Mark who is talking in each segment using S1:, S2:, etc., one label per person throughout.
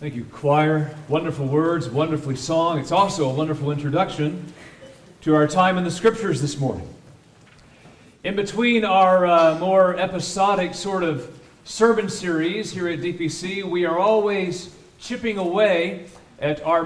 S1: Thank you, choir. Wonderful words, wonderfully sung. It's also a wonderful introduction to our time in the Scriptures this morning. In between our more episodic sort of sermon series here at DPC, we are always chipping away at our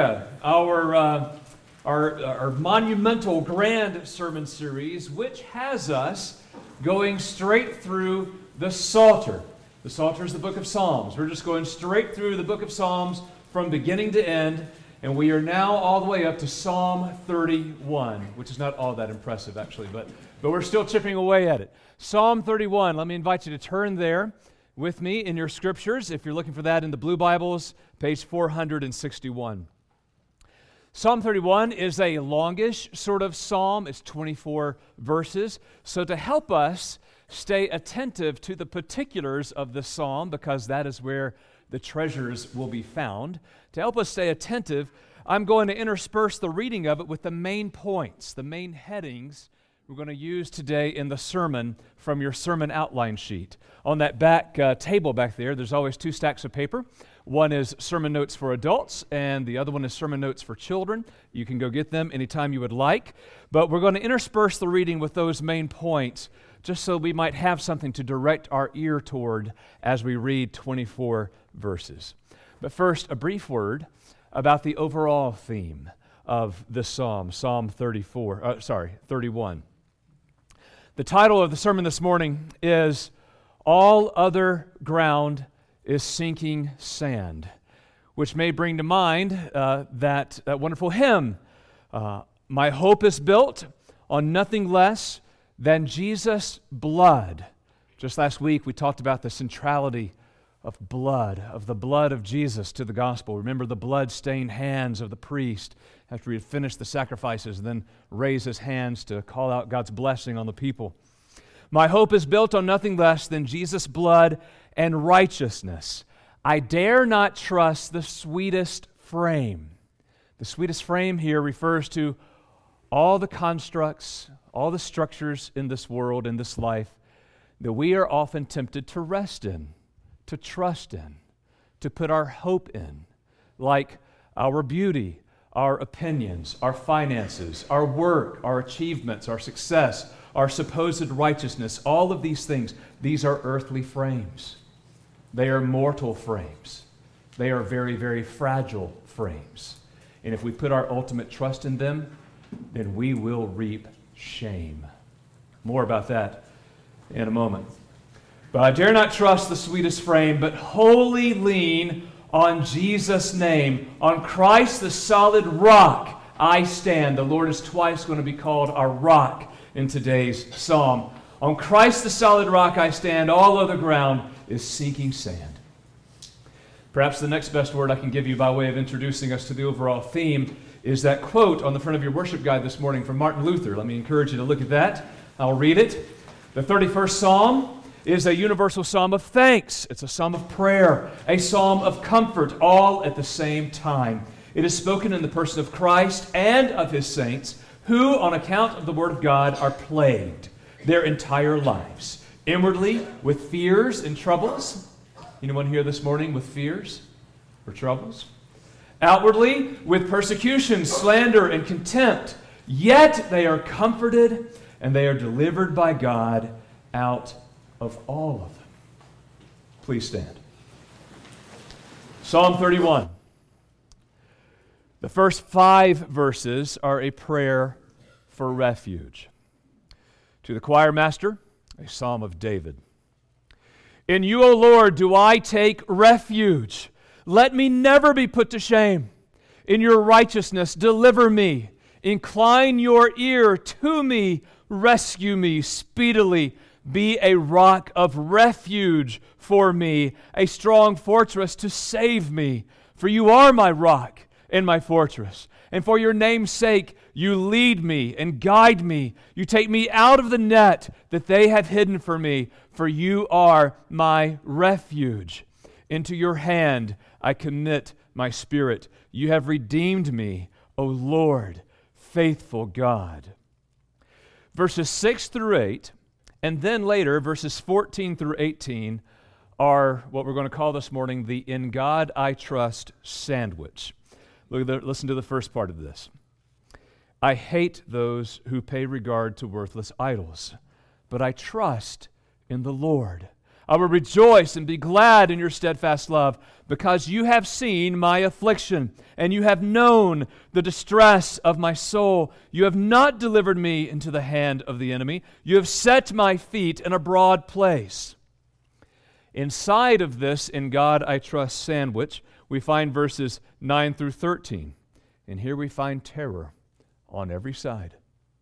S1: our monumental grand sermon series, which has us going straight through the Psalter. The Psalter is the book of Psalms. We're just going straight through the book of Psalms from beginning to end, and we are now all the way up to Psalm 31, which is not all that impressive, actually, but we're still chipping away at it. Psalm 31, let me invite you to turn there with me in your scriptures. If you're looking for that in the blue Bibles, page 461. Psalm 31 is a longish sort of psalm. It's 24 verses. So to help us stay attentive to the particulars of the psalm, because that is where the treasures will be found. To help us stay attentive, I'm going to intersperse the reading of it with the main points, the main headings we're going to use today in the sermon from your sermon outline sheet. On that back table back there, there's always two stacks of paper. One is sermon notes for adults, and the other one is sermon notes for children. You can go get them anytime you would like. But we're going to intersperse the reading with those main points, just so we might have something to direct our ear toward as we read 24 verses. But first, a brief word about the overall theme of this psalm, Psalm 31. The title of the sermon this morning is All Other Ground is Sinking Sand, which may bring to mind that wonderful hymn, My Hope is Built on Nothing Less than Jesus' Blood. Just last week we talked about the centrality of the blood of Jesus to the gospel. Remember the blood-stained hands of the priest after he had finished the sacrifices and then raised his hands to call out God's blessing on the people. My hope is built on nothing less than Jesus' blood and righteousness. I dare not trust the sweetest frame. The sweetest frame here refers to all the constructs, all the structures in this world, in this life, that we are often tempted to rest in, to trust in, to put our hope in, like our beauty, our opinions, our finances, our work, our achievements, our success, our supposed righteousness. All of these things, these are earthly frames. They are mortal frames. They are very, very fragile frames. And if we put our ultimate trust in them, then we will reap shame. More about that in a moment. But I dare not trust the sweetest frame, but wholly lean on Jesus' name. On Christ, the solid rock, I stand. The Lord is twice going to be called our rock in today's psalm. On Christ, the solid rock, I stand. All other ground is sinking sand. Perhaps the next best word I can give you by way of introducing us to the overall theme is that quote on the front of your worship guide this morning from Martin Luther. Let me encourage you to look at that. I'll read it. The 31st Psalm is a universal psalm of thanks. It's a psalm of prayer, a psalm of comfort, all at the same time. It is spoken in the person of Christ and of His saints, who, on account of the Word of God, are plagued their entire lives, inwardly with fears and troubles. Anyone here this morning with fears or troubles? Outwardly with persecution, slander, and contempt. Yet they are comforted and they are delivered by God out of all of them. Please stand. Psalm 31. The first 5 verses are a prayer for refuge. To the choir master, a psalm of David. In you, O Lord, do I take refuge. Let me never be put to shame. In your righteousness, deliver me. Incline your ear to me. Rescue me speedily. Be a rock of refuge for me, a strong fortress to save me. For you are my rock and my fortress. And for your name's sake, you lead me and guide me. You take me out of the net that they have hidden for me. For you are my refuge. Into your hand I commit my spirit. You have redeemed me, O Lord, faithful God. Verses 6 through 8, and then later verses 14 through 18, are what we're going to call this morning the In God I Trust sandwich. Listen to the first part of this. I hate those who pay regard to worthless idols, but I trust in the Lord. I will rejoice and be glad in your steadfast love, because you have seen my affliction, and you have known the distress of my soul. You have not delivered me into the hand of the enemy. You have set my feet in a broad place. Inside of this In God I Trust sandwich, we find verses 9 through 13. And here we find terror on every side.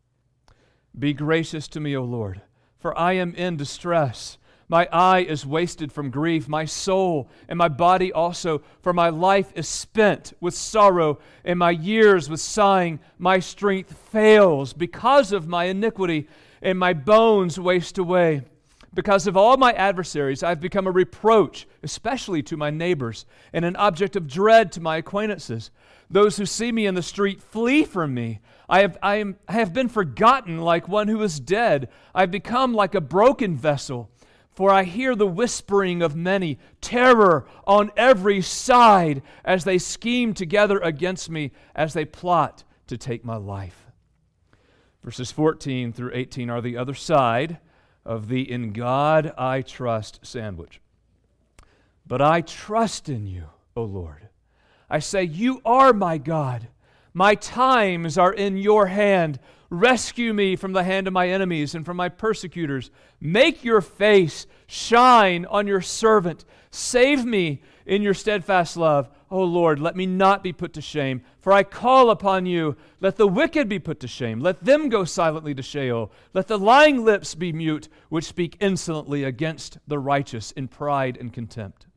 S1: Be gracious to me, O Lord, for I am in distress. My eye is wasted from grief, my soul and my body also, for my life is spent with sorrow, and my years with sighing. My strength fails because of my iniquity, and my bones waste away. Because of all my adversaries, I've become a reproach, especially to my neighbors, and an object of dread to my acquaintances. Those who see me in the street flee from me. I have been forgotten like one who is dead. I've become like a broken vessel. For I hear the whispering of many, terror on every side, as they scheme together against me, as they plot to take my life. Verses 14 through 18 are the other side of the In God I Trust sandwich. But I trust in you, O Lord. I say, you are my God. My times are in your hand. Rescue me from the hand of my enemies and from my persecutors. Make your face shine on your servant. Save me in your steadfast love. O Lord, let me not be put to shame, for I call upon you. Let the wicked be put to shame. Let them go silently to Sheol. Let the lying lips be mute, which speak insolently against the righteous in pride and contempt.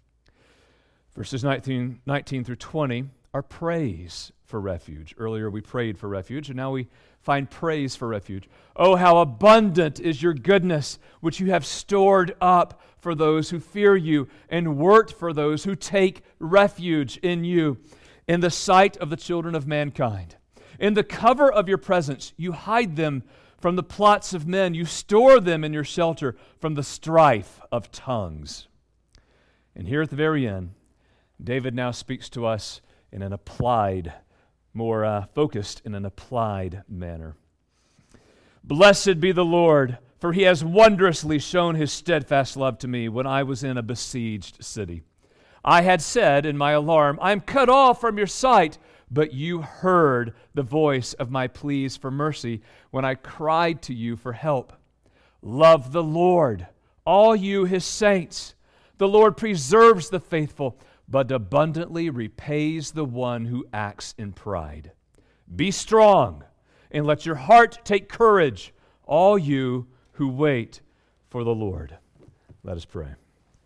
S1: Verses 19 through 20 are praise for refuge. Earlier we prayed for refuge, and now we find praise for refuge. Oh, how abundant is your goodness, which you have stored up for those who fear you, and worked for those who take refuge in you, in the sight of the children of mankind. In the cover of your presence, you hide them from the plots of men. You store them in your shelter from the strife of tongues. And here at the very end, David now speaks to us in an applied, more focused in an applied manner. Blessed be the Lord, for he has wondrously shown his steadfast love to me when I was in a besieged city. I had said in my alarm, I am cut off from your sight, but you heard the voice of my pleas for mercy when I cried to you for help. Love the Lord, all you his saints. The Lord preserves the faithful, but abundantly repays the one who acts in pride. Be strong, and let your heart take courage, all you who wait for the Lord. Let us pray.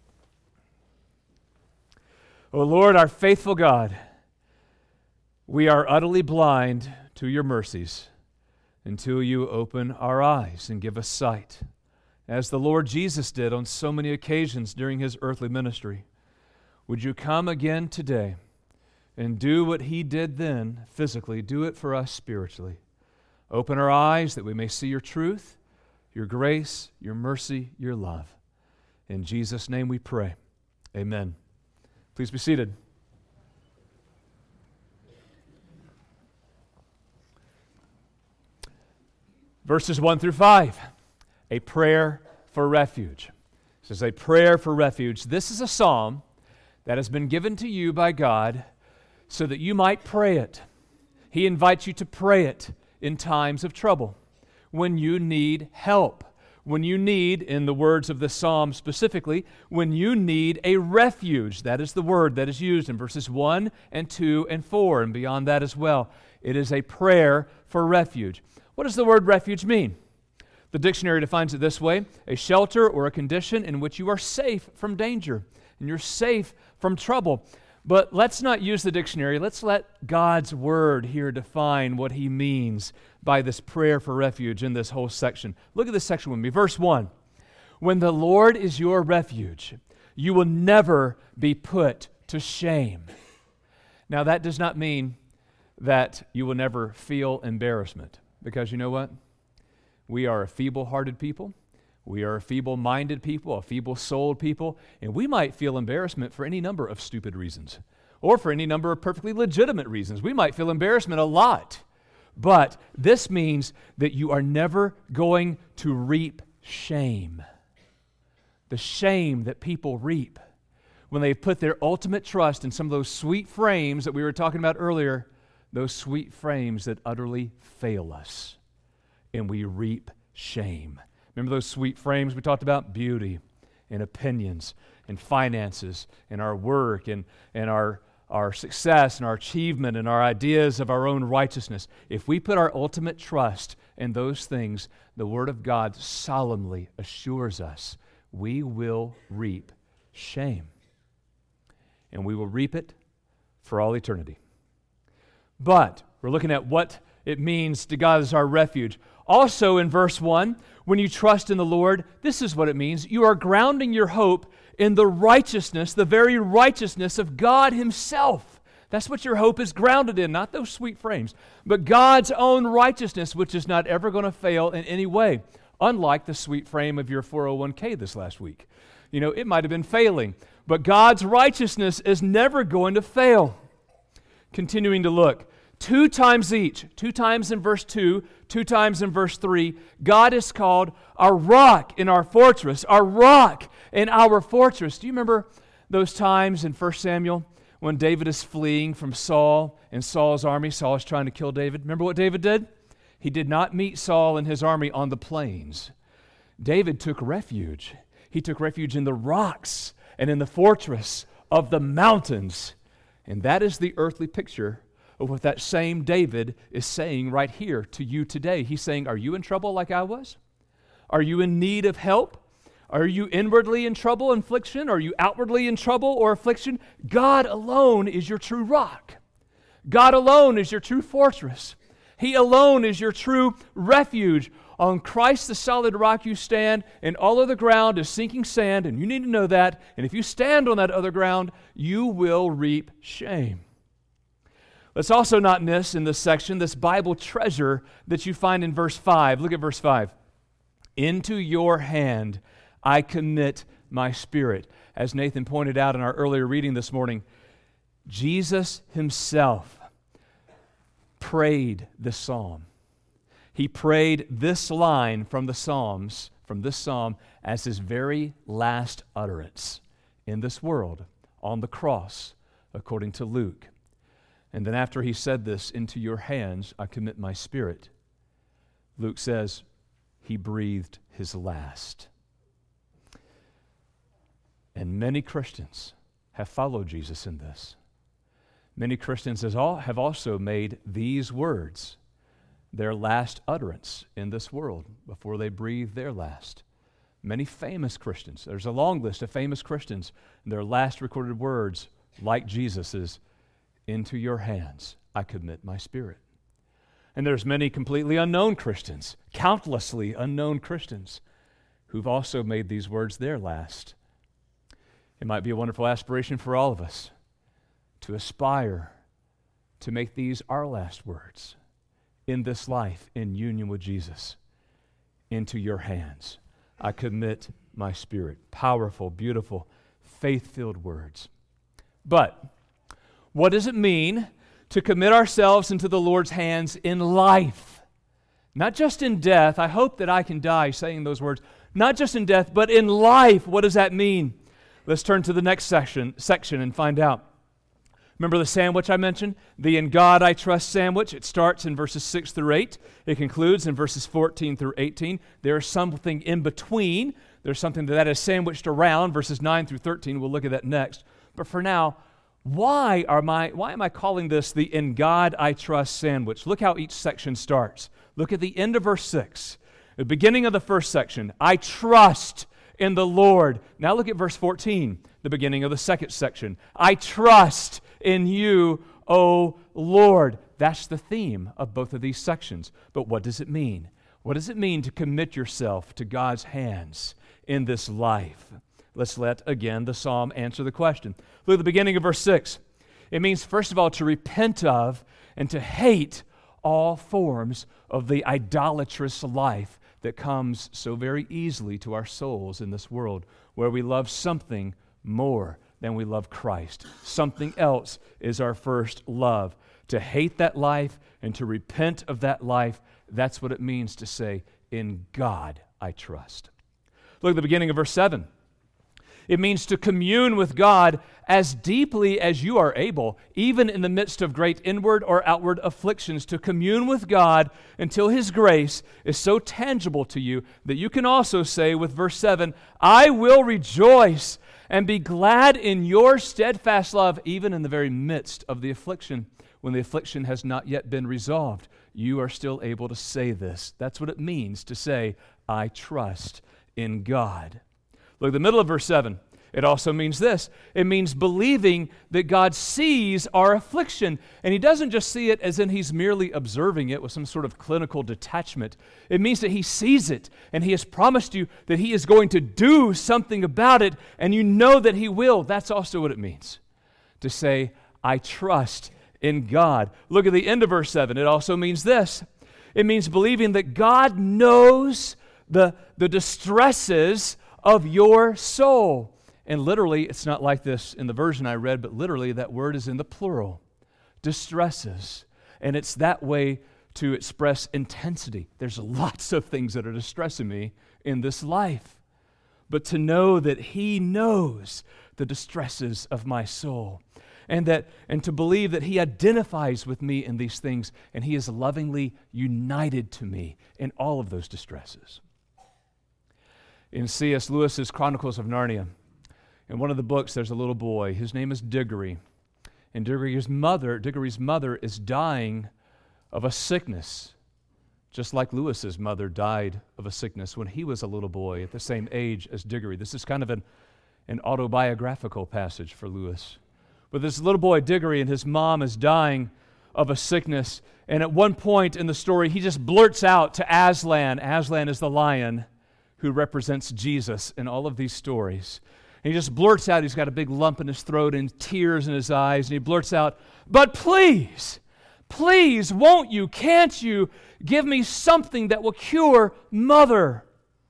S1: O Lord, our faithful God, we are utterly blind to your mercies until you open our eyes and give us sight, as the Lord Jesus did on so many occasions during his earthly ministry. Would you come again today and do what he did then physically, do it for us spiritually. Open our eyes that we may see your truth, your grace, your mercy, your love. In Jesus' name we pray. Amen. Please be seated. Verses 1 through 5, a prayer for refuge. This is a prayer for refuge. This is a psalm that has been given to you by God so that you might pray it. He invites you to pray it in times of trouble, when you need help, when you need, in the words of the psalm specifically, when you need a refuge. That is the word that is used in verses 1 and 2 and 4, and beyond that as well. It is a prayer for refuge. What does the word refuge mean? The dictionary defines it this way: a shelter or a condition in which you are safe from danger and you're safe from trouble. But let's not use the dictionary. Let's let God's word here define what he means by this prayer for refuge in this whole section. Look at this section with me. Verse 1. When the Lord is your refuge, you will never be put to shame. Now that does not mean that you will never feel embarrassment, because you know what? We are a feeble-hearted people. We are a feeble-minded people, a feeble-souled people, and we might feel embarrassment for any number of stupid reasons, or for any number of perfectly legitimate reasons. We might feel embarrassment a lot. But this means that you are never going to reap shame. The shame that people reap when they put their ultimate trust in some of those sweet frames that we were talking about earlier, those sweet frames that utterly fail us, and we reap shame. Remember those sweet frames we talked about? Beauty and opinions and finances and our work and our success and our achievement and our ideas of our own righteousness. If we put our ultimate trust in those things, the Word of God solemnly assures us we will reap shame. And we will reap it for all eternity. But we're looking at what it means to God as our refuge. Also in verse 1, when you trust in the Lord, this is what it means. You are grounding your hope in the righteousness, the very righteousness of God Himself. That's what your hope is grounded in, not those sweet frames, but God's own righteousness, which is not ever going to fail in any way, unlike the sweet frame of your 401k this last week. You know, it might have been failing, but God's righteousness is never going to fail. Continuing to look. 2 times each, 2 times in verse 2, 2 times in verse 3, God is called our rock and our fortress, our rock and our fortress. Do you remember those times in 1 Samuel when David is fleeing from Saul and Saul's army? Saul is trying to kill David. Remember what David did? He did not meet Saul and his army on the plains. David took refuge. He took refuge in the rocks and in the fortress of the mountains. And that is the earthly picture of what that same David is saying right here to you today. He's saying, are you in trouble like I was? Are you in need of help? Are you inwardly in trouble, affliction? Are you outwardly in trouble or affliction? God alone is your true rock. God alone is your true fortress. He alone is your true refuge. On Christ the solid rock you stand, and all other ground is sinking sand, and you need to know that. And if you stand on that other ground, you will reap shame. Let's also not miss in this section this Bible treasure that you find in verse 5. Look at verse 5. Into your hand I commit my spirit. As Nathan pointed out in our earlier reading this morning, Jesus Himself prayed this psalm. He prayed this line from the Psalms, from this psalm, as His very last utterance in this world on the cross, according to Luke. And then after He said this, into your hands I commit my spirit, Luke says He breathed His last. And many Christians have followed Jesus in this. Many Christians have also made these words their last utterance in this world before they breathe their last. Many famous Christians, there's a long list of famous Christians, their last recorded words, like Jesus's, into your hands I commit my spirit. And there's many completely unknown Christians, countlessly unknown Christians, who've also made these words their last. It might be a wonderful aspiration for all of us to aspire to make these our last words in this life in union with Jesus. Into your hands I commit my spirit. Powerful, beautiful, faith-filled words. But what does it mean to commit ourselves into the Lord's hands in life? Not just in death. I hope that I can die saying those words. Not just in death, but in life. What does that mean? Let's turn to the next section and find out. Remember the sandwich I mentioned? The In God I Trust sandwich. It starts in verses 6 through 8. It concludes in verses 14 through 18. There's something in between. There's something that is sandwiched around, verses 9 through 13. We'll look at that next. But for now, why am I calling this the In God I Trust sandwich? Look how each section starts. Look at the end of verse 6. The beginning of the first section, I trust in the Lord. Now look at verse 14, the beginning of the second section. I trust in you, O Lord. That's the theme of both of these sections. But what does it mean? What does it mean to commit yourself to God's hands in this life? Let's let, again, the psalm answer the question. Look at the beginning of verse 6. It means, first of all, to repent of and to hate all forms of the idolatrous life that comes so very easily to our souls in this world, where we love something more than we love Christ. Something else is our first love. To hate that life and to repent of that life, that's what it means to say, in God I trust. Look at the beginning of verse 7. It means to commune with God as deeply as you are able, even in the midst of great inward or outward afflictions, to commune with God until His grace is so tangible to you that you can also say with verse 7, I will rejoice and be glad in your steadfast love, even in the very midst of the affliction, when the affliction has not yet been resolved. You are still able to say this. That's what it means to say, I trust in God. Look at the middle of verse 7. It also means this. It means believing that God sees our affliction. And He doesn't just see it as in He's merely observing it with some sort of clinical detachment. It means that He sees it, and He has promised you that He is going to do something about it, and you know that He will. That's also what it means to say, I trust in God. Look at the end of verse 7. It also means this. It means believing that God knows the distresses of your soul. And literally, it's not like this in the version I read, but literally that word is in the plural. Distresses. And it's that way to express intensity. There's lots of things that are distressing me in this life. But to know that He knows the distresses of my soul. And to believe that He identifies with me in these things, and He is lovingly united to me in all of those distresses. In C.S. Lewis's Chronicles of Narnia, in one of the books, there's a little boy. His name is Diggory. And Diggory's mother is dying of a sickness, just like Lewis's mother died of a sickness when he was a little boy at the same age as Diggory. This is kind of an autobiographical passage for Lewis. But this little boy, Diggory, and his mom is dying of a sickness. And at one point in the story, he just blurts out to Aslan. Aslan is the lion who represents Jesus in all of these stories. And he just blurts out, he's got a big lump in his throat and tears in his eyes, and he blurts out, but please, won't you, can't you give me something that will cure Mother?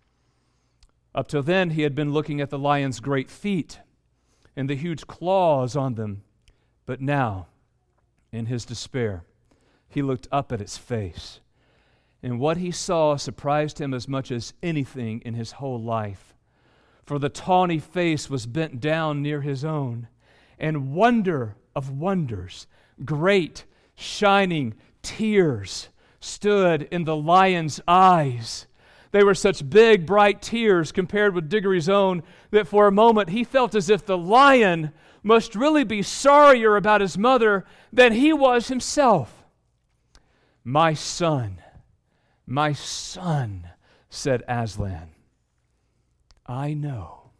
S1: Up till then, he had been looking at the lion's great feet and the huge claws on them. But now, in his despair, he looked up at its face. And what he saw surprised him as much as anything in his whole life. For the tawny face was bent down near his own, and wonder of wonders, great shining tears stood in the lion's eyes. They were such big, bright tears compared with Diggory's own that for a moment he felt as if the lion must really be sorrier about his mother than he was himself. My son, said Aslan, I know.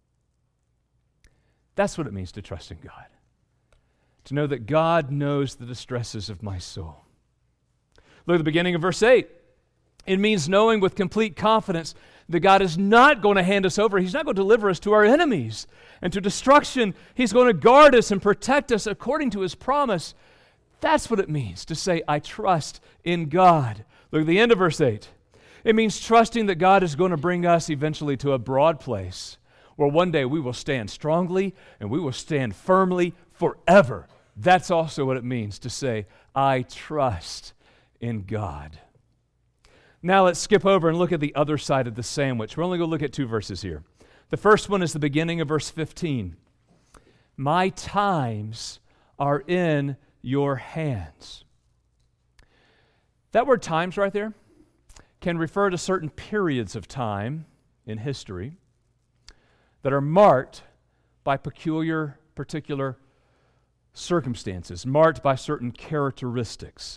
S1: That's what it means to trust in God. To know that God knows the distresses of my soul. Look at the beginning of verse 8. It means knowing with complete confidence that God is not going to hand us over. He's not going to deliver us to our enemies and to destruction. He's going to guard us and protect us according to His promise. That's what it means to say, I trust in God. Look at the end of verse 8. It means trusting that God is going to bring us eventually to a broad place where one day we will stand strongly and we will stand firmly forever. That's also what it means to say, I trust in God. Now let's skip over and look at the other side of the sandwich. We're only going to look at 2 verses here. The first one is the beginning of verse 15. My times are in your hands. That word times right there can refer to certain periods of time in history that are marked by particular circumstances, marked by certain characteristics.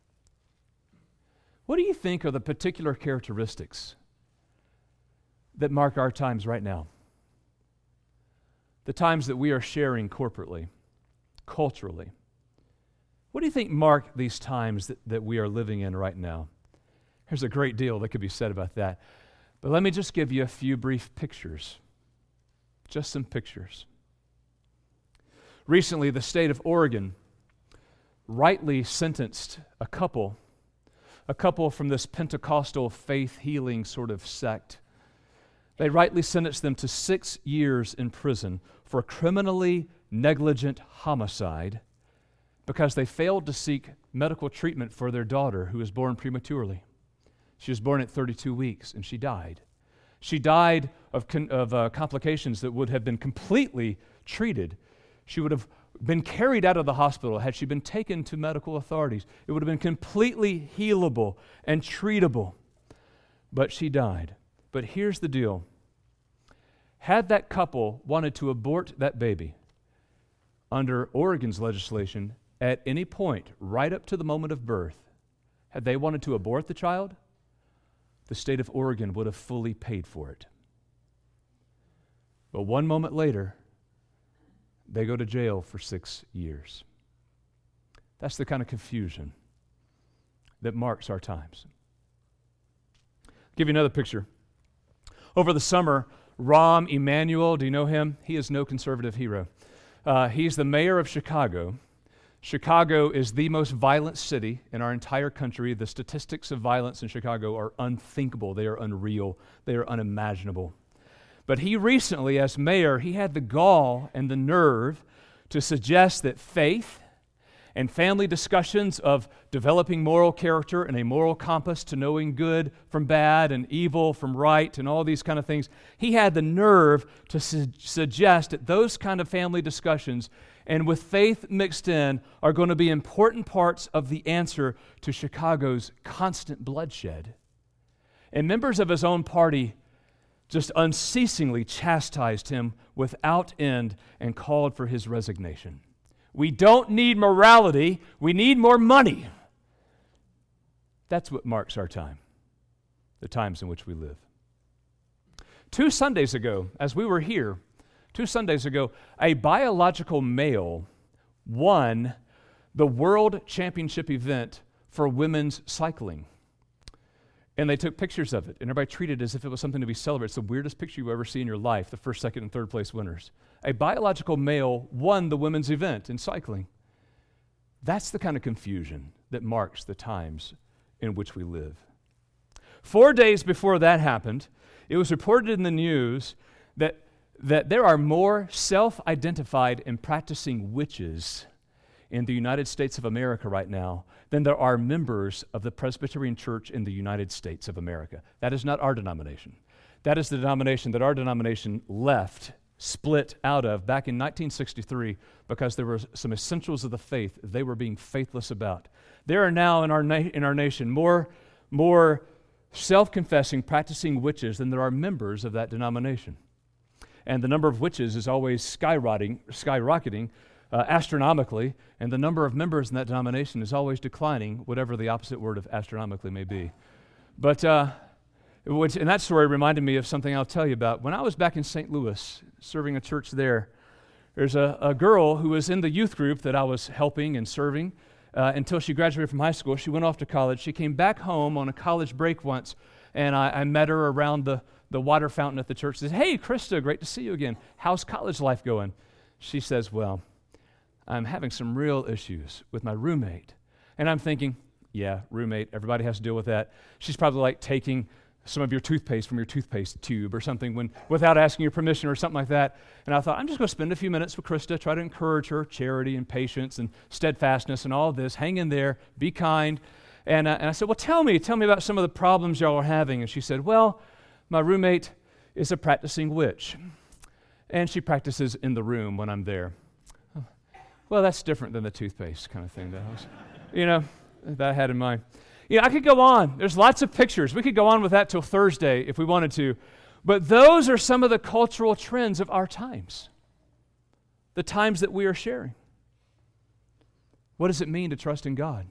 S1: What do you think are the particular characteristics that mark our times right now? The times that we are sharing corporately, culturally. What do you think mark these times that we are living in right now? There's a great deal that could be said about that. But let me just give you a few brief pictures. Just some pictures. Recently, the state of Oregon rightly sentenced a couple a couple from this Pentecostal faith healing sort of sect. They rightly sentenced them to 6 years in prison for criminally negligent homicide because they failed to seek medical treatment for their daughter who was born prematurely. She was born at 32 weeks and she died. She died of complications that would have been completely treated. She would have been carried out of the hospital had she been taken to medical authorities. It would have been completely healable and treatable. But she died. But here's the deal. Had that couple wanted to abort that baby under Oregon's legislation at any point, right up to the moment of birth, had they wanted to abort the child, the state of Oregon would have fully paid for it. But one moment later, they go to jail for 6 years. That's the kind of confusion that marks our times. I'll give you another picture. Over the summer, Rahm Emanuel, do you know him? He is no conservative hero. He's the mayor of Chicago. Chicago is the most violent city in our entire country. The statistics of violence in Chicago are unthinkable. They are unreal. They are unimaginable. But he recently, as mayor, he had the gall and the nerve to suggest that faith and family discussions of developing moral character and a moral compass to knowing good from bad and evil from right and all these kind of things, he had the nerve to suggest that those kind of family discussions and with faith mixed in are going to be important parts of the answer to Chicago's constant bloodshed. And members of his own party just unceasingly chastised him without end and called for his resignation. We don't need morality, we need more money. That's what marks our time, the times in which we live. 2 Sundays ago, as we were here, 2 Sundays ago, a biological male won the World Championship event for women's cycling. And they took pictures of it, and everybody treated it as if it was something to be celebrated. It's the weirdest picture you ever see in your life, the first, second, and third place winners. A biological male won the women's event in cycling. That's the kind of confusion that marks the times in which we live. 4 days before that happened, it was reported in the news that there are more self-identified and practicing witches in the United States of America right now than there are members of the Presbyterian Church in the United States of America. That is not our denomination. That is the denomination that our denomination left, split out of back in 1963 because there were some essentials of the faith they were being faithless about. There are now in our nation more self-confessing, practicing witches than there are members of that denomination. And the number of witches is always skyrocketing astronomically, and the number of members in that denomination is always declining, whatever the opposite word of astronomically may be. But and that story reminded me of something I'll tell you about. When I was back in St. Louis, serving a church there's a girl who was in the youth group that I was helping and serving until she graduated from high school. She went off to college. She came back home on a college break once, and I met her around the water fountain at the church. She said, "Hey, Krista, great to see you again. How's college life going?" She says, "Well, I'm having some real issues with my roommate." And I'm thinking, yeah, roommate, everybody has to deal with that. She's probably like taking some of your toothpaste from your toothpaste tube or something without asking your permission or something like that. And I thought, I'm just going to spend a few minutes with Krista, try to encourage her, charity and patience and steadfastness and all of this. Hang in there, be kind. And I said, well, tell me about some of the problems y'all are having. And she said, well, my roommate is a practicing witch, and she practices in the room when I'm there. Well, that's different than the toothpaste kind of thing that I had in mind. I could go on. There's lots of pictures. We could go on with that till Thursday if we wanted to. But those are some of the cultural trends of our times, the times that we are sharing. What does it mean to trust in God?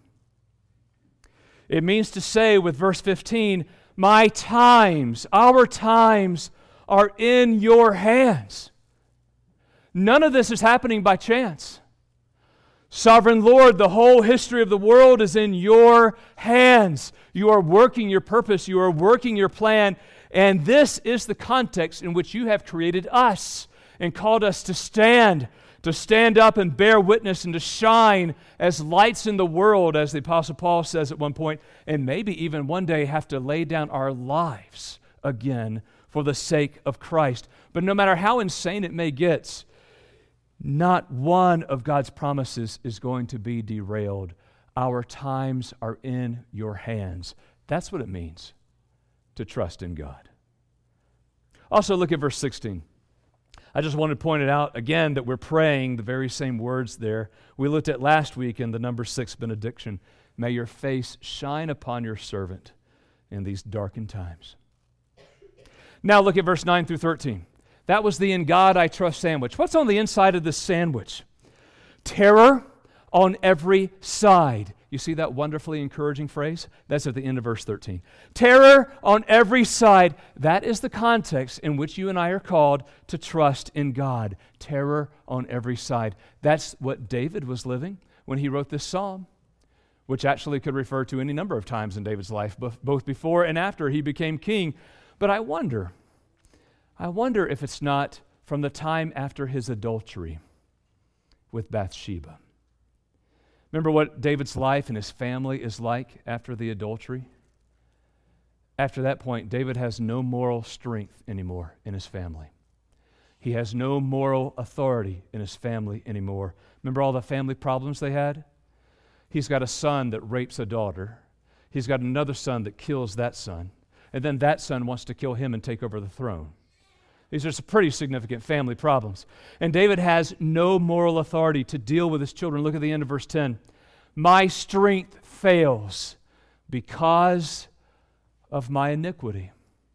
S1: It means to say with verse 15, my times, our times are in your hands. None of this is happening by chance. Sovereign Lord, the whole history of the world is in your hands. You are working your purpose. You are working your plan. And this is the context in which you have created us and called us to stand to stand up and bear witness and to shine as lights in the world, as the Apostle Paul says at one point, and maybe even one day have to lay down our lives again for the sake of Christ. But no matter how insane it may get, not one of God's promises is going to be derailed. Our times are in your hands. That's what it means to trust in God. Also, look at verse 16. I just wanted to point it out again that we're praying the very same words there we looked at last week in the number 6 benediction. May your face shine upon your servant in these darkened times. Now look at verse 9 through 13. That was the "In God I Trust" sandwich. What's on the inside of this sandwich? Terror on every side. You see that wonderfully encouraging phrase? That's at the end of verse 13. Terror on every side. That is the context in which you and I are called to trust in God. Terror on every side. That's what David was living when he wrote this psalm, which actually could refer to any number of times in David's life, both before and after he became king. But I wonder if it's not from the time after his adultery with Bathsheba. Remember what David's life and his family is like after the adultery? After that point, David has no moral strength anymore in his family. He has no moral authority in his family anymore. Remember all the family problems they had? He's got a son that rapes a daughter. He's got another son that kills that son. And then that son wants to kill him and take over the throne. These are some pretty significant family problems. And David has no moral authority to deal with his children. Look at the end of verse 10. My strength fails because of my iniquity.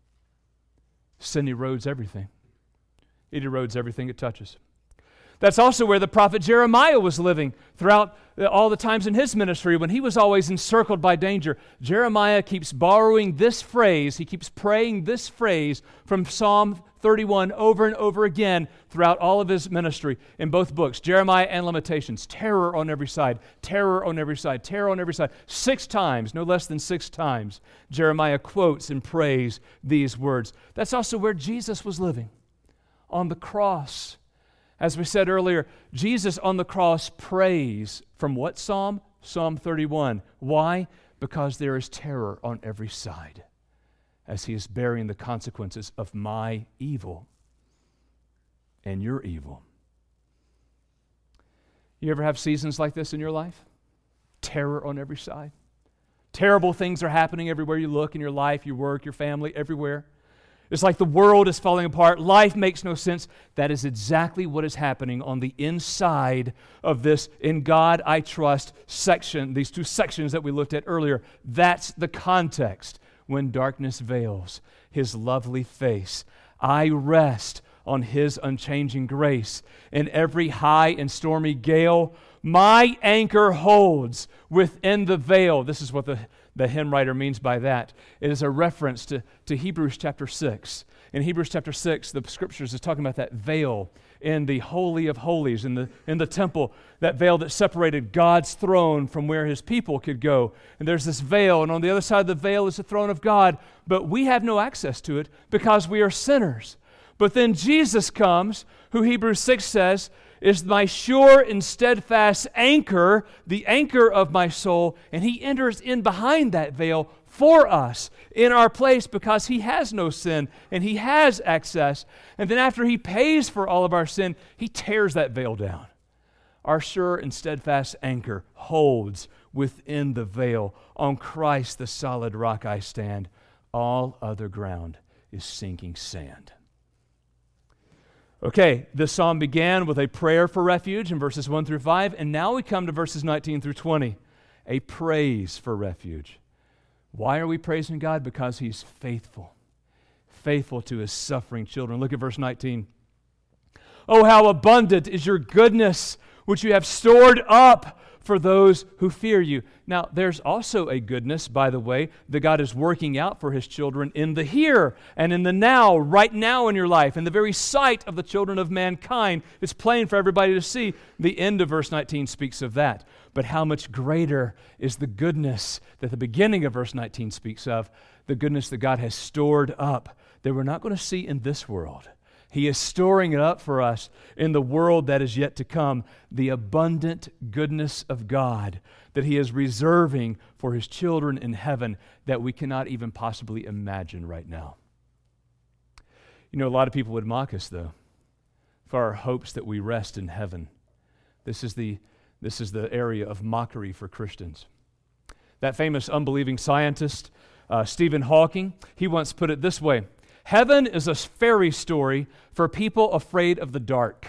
S1: Sin erodes everything. It erodes everything it touches. That's also where the prophet Jeremiah was living throughout all the times in his ministry when he was always encircled by danger. Jeremiah keeps borrowing this phrase, he keeps praying this phrase from Psalm 31 over and over again throughout all of his ministry in both books, Jeremiah and Lamentations. Terror on every side, terror on every side, terror on every side. 6 times, no less than 6 times, Jeremiah quotes and prays these words. That's also where Jesus was living, on the cross. As we said earlier, Jesus on the cross prays from what psalm? Psalm 31. Why? Because there is terror on every side as he is bearing the consequences of my evil and your evil. You ever have seasons like this in your life? Terror on every side. Terrible things are happening everywhere you look in your life, your work, your family, everywhere. It's like the world is falling apart. Life makes no sense. That is exactly what is happening on the inside of this "In God I Trust" section, these 2 sections that we looked at earlier. That's the context. When darkness veils his lovely face, I rest on his unchanging grace. In every high and stormy gale, my anchor holds within the veil. This is what the hymn writer means by that. It is a reference to Hebrews chapter 6. In Hebrews chapter 6, the Scriptures is talking about that veil in the Holy of Holies, in the temple, that veil that separated God's throne from where his people could go. And there's this veil, and on the other side of the veil is the throne of God, but we have no access to it because we are sinners. But then Jesus comes, who Hebrews 6 says is my sure and steadfast anchor, the anchor of my soul, and he enters in behind that veil for us in our place because he has no sin and he has access. And then after he pays for all of our sin, he tears that veil down. Our sure and steadfast anchor holds within the veil. On Christ, the solid rock, I stand. All other ground is sinking sand. Okay, this psalm began with a prayer for refuge in verses 1 through 5, and now we come to verses 19 through 20, a praise for refuge. Why are we praising God? Because he's faithful, faithful to his suffering children. Look at verse 19. Oh, how abundant is your goodness, which you have stored up for those who fear you. Now, there's also a goodness, by the way, that God is working out for his children in the here and in the now, right now in your life. In the very sight of the children of mankind, it's plain for everybody to see. The end of verse 19 speaks of that. But how much greater is the goodness that the beginning of verse 19 speaks of, the goodness that God has stored up that we're not going to see in this world. He is storing it up for us in the world that is yet to come, the abundant goodness of God that He is reserving for His children in heaven that we cannot even possibly imagine right now. You know, a lot of people would mock us, though, for our hopes that we rest in heaven. This is the area of mockery for Christians. That famous unbelieving scientist, Stephen Hawking, he once put it this way: heaven is a fairy story for people afraid of the dark.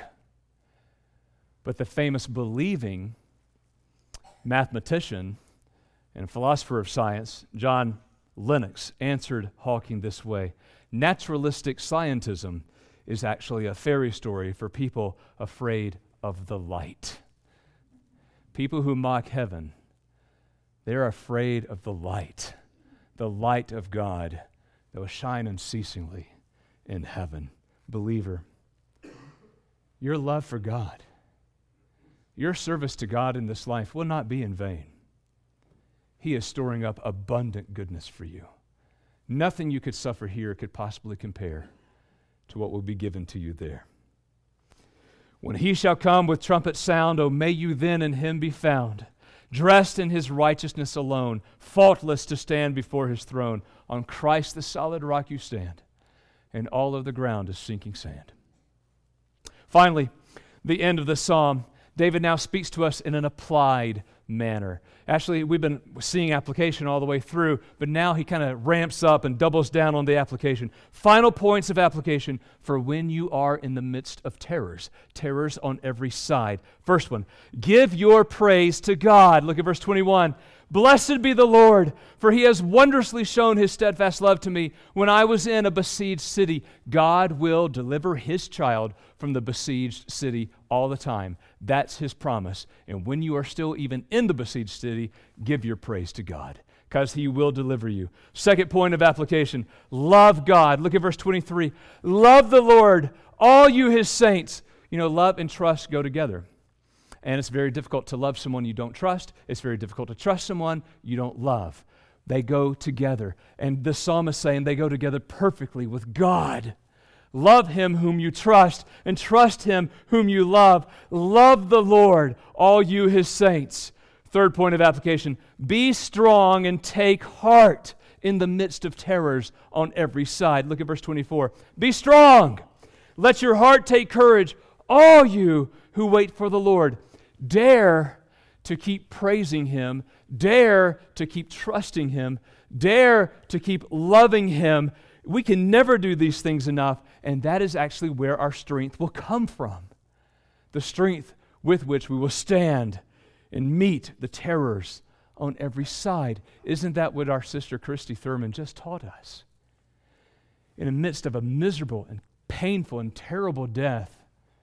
S1: But the famous believing mathematician and philosopher of science, John Lennox, answered Hawking this way: naturalistic scientism is actually a fairy story for people afraid of the light. People who mock heaven, they're afraid of the light of God that will shine unceasingly in heaven. Believer, your love for God, your service to God in this life will not be in vain. He is storing up abundant goodness for you. Nothing you could suffer here could possibly compare to what will be given to you there. When He shall come with trumpet sound, O may you then in Him be found, dressed in His righteousness alone, faultless to stand before His throne. On Christ the solid rock you stand, and all of the ground is sinking sand. Finally, the end of the psalm, David now speaks to us in an applied manner. Actually, we've been seeing application all the way through, but now he kind of ramps up and doubles down on the application. Final points of application for when you are in the midst of terrors on every side. First one, give your praise to God. Look at verse 21. Blessed be the Lord, for He has wondrously shown His steadfast love to me. When I was in a besieged city, God will deliver His child from the besieged city all the time. That's His promise. And when you are still even in the besieged city, give your praise to God, because He will deliver you. Second point of application, love God. Look at verse 23. Love the Lord, all you His saints. You know, love and trust go together. And it's very difficult to love someone you don't trust. It's very difficult to trust someone you don't love. They go together. And the psalmist is saying they go together perfectly with God. Love Him whom you trust, and trust Him whom you love. Love the Lord, all you His saints. Third point of application, be strong and take heart in the midst of terrors on every side. Look at verse 24. Be strong. Let your heart take courage, all you who wait for the Lord. Dare to keep praising Him. Dare to keep trusting Him. Dare to keep loving Him. We can never do these things enough, and that is actually where our strength will come from. The strength with which we will stand and meet the terrors on every side. Isn't that what our sister Christy Thurman just taught us? In the midst of a miserable and painful and terrible death,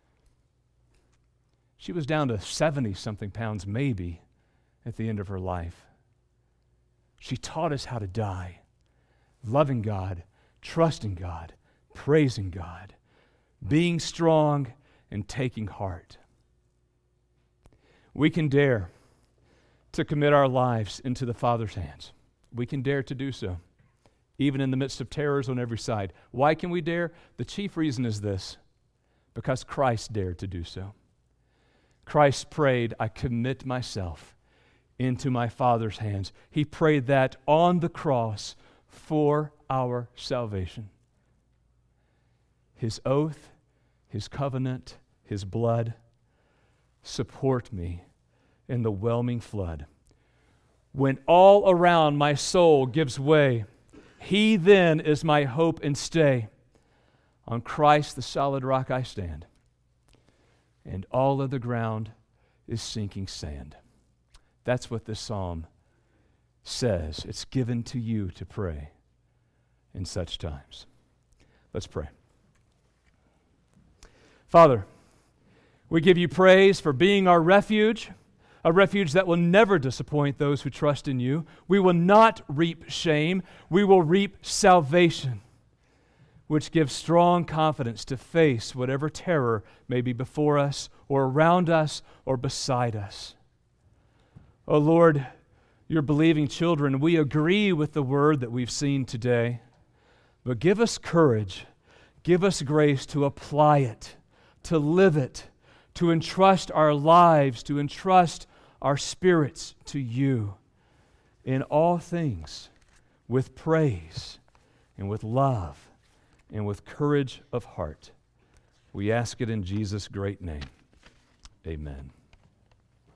S1: she was down to 70-something pounds maybe at the end of her life. She taught us how to die, loving God, trusting God, praising God, being strong and taking heart. We can dare to commit our lives into the Father's hands. We can dare to do so, even in the midst of terrors on every side. Why can we dare? The chief reason is this: because Christ dared to do so. Christ prayed, I commit myself into my Father's hands. He prayed that on the cross for our salvation. His oath, His covenant, His blood support me in the whelming flood. When all around my soul gives way, He then is my hope and stay. On Christ the solid rock I stand, and all of the ground is sinking sand. That's what this psalm says. It's given to you to pray in such times. Let's pray. Father, we give you praise for being our refuge, a refuge that will never disappoint those who trust in you. We will not reap shame. We will reap salvation, which gives strong confidence to face whatever terror may be before us or around us or beside us. Oh Lord, your believing children, we agree with the word that we've seen today, but give us courage. Give us grace to apply it, to live it, to entrust our lives, to entrust our spirits to you in all things with praise and with love and with courage of heart. We ask it in Jesus' great name. Amen.